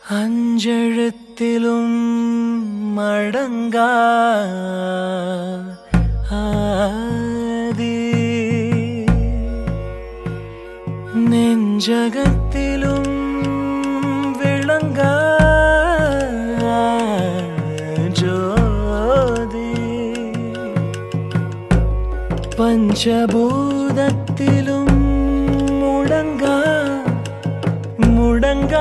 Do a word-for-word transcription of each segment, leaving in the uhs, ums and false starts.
அஞ்செழுத்திலும் மடங்கா ஆதி நெஞ்சகத்திலும் விளங்கா ஜோதி பஞ்சபூதத்திலும் முடங்கா முடங்கா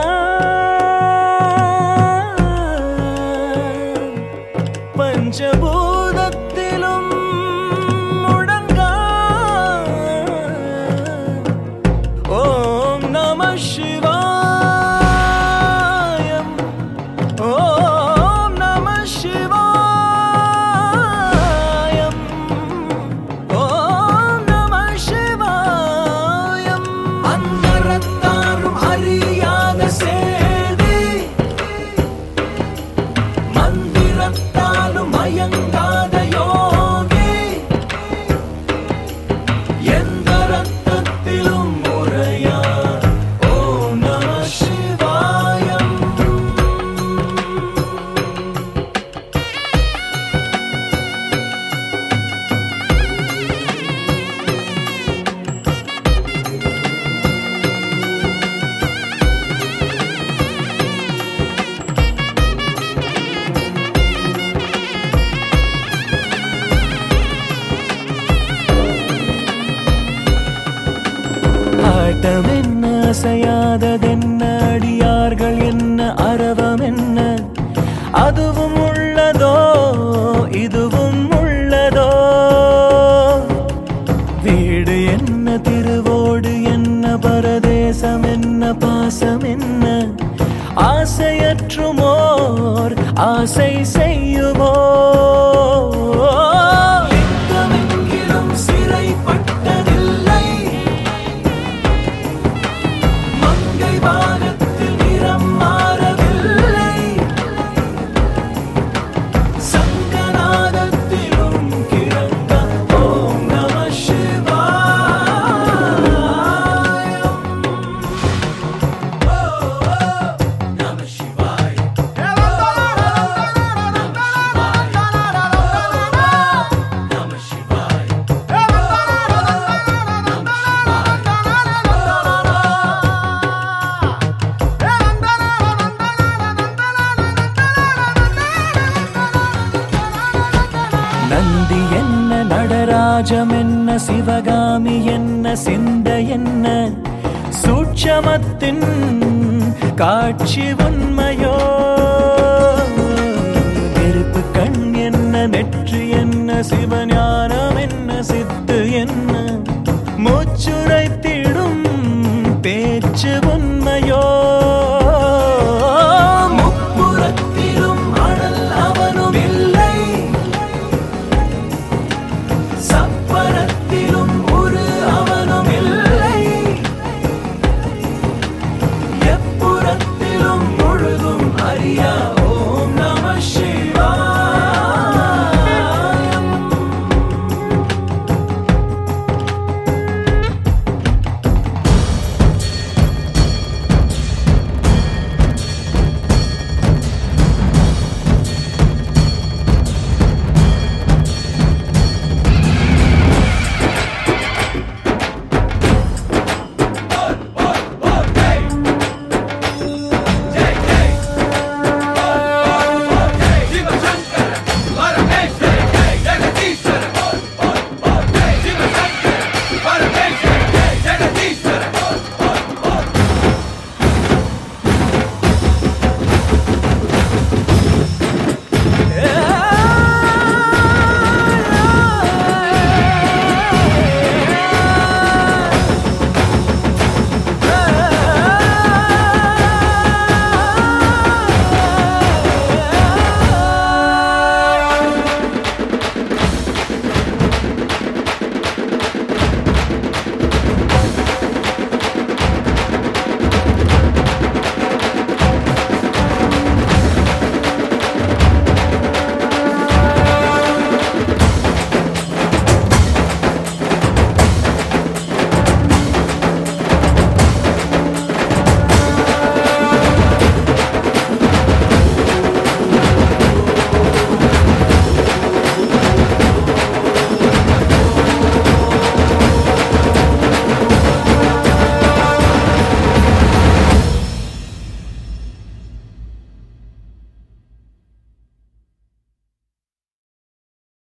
பஞ்சபூதத்திலும் முடங்கா ஓம் நம சிவாயம் ஓம் நம சிவாயம் ஓம் நம சிவாயம் அந்தரத்தாரும் அறியாத சேதி மந்திரத்தாலும் மயங்காத யோகி எந்த ரத்தத்திலும் முறையா ஓம் நம சிவாயம் ஆட்டம் என்ன அசையாததென்ன அடியார்கள் என்ன அரவம் என்ன அதுவும் உள்ளதோ இதுவும் உள்ளதோ வீடு என்ன திருவோடு என்ன பரதேசம் என்ன பாசம் என்ன ஆசையற்றுமோர் ஆசை செய்யுமோ லிங்கமெங்கிலும் சிறைப்பட்டதில்லை மங்கை வானத்தில் நிறம் மாறவில்லை சங்கநாதத்திலும் கிறங்க ஓம் நம சிவாயம் ஓ நம சிவாய நம சிவாய நந்தி என்ன நடராஜம் என்ன சிவகாமி என்ன சிந்த என்ன சூட்சமத்தின் காட்சி உண்மையோ நெருப்பு கண் என்ன நெற்றி என்ன சிவஞானம் என்ன சித்து என்ன மூச்சுரைத்திடும் பேச்சு உண்மையோ